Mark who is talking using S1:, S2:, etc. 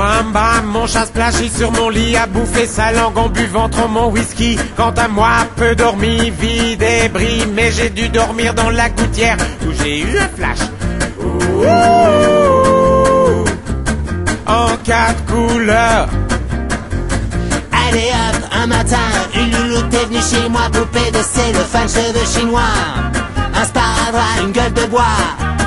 S1: Wham bam, mon chat splashy sur mon lit a bouffé sa langue en buvant trop mon whisky. Quant à moi, peu dormi, vide et bris, mais j'ai dû dormir dans la gouttière où j'ai eu un flash. Ouh, en 4 couleurs.
S2: Allez hop, un matin, une louloute est venue chez moi, poupée de cellophane, cheveux chinois, un sparadrap, une gueule de bois.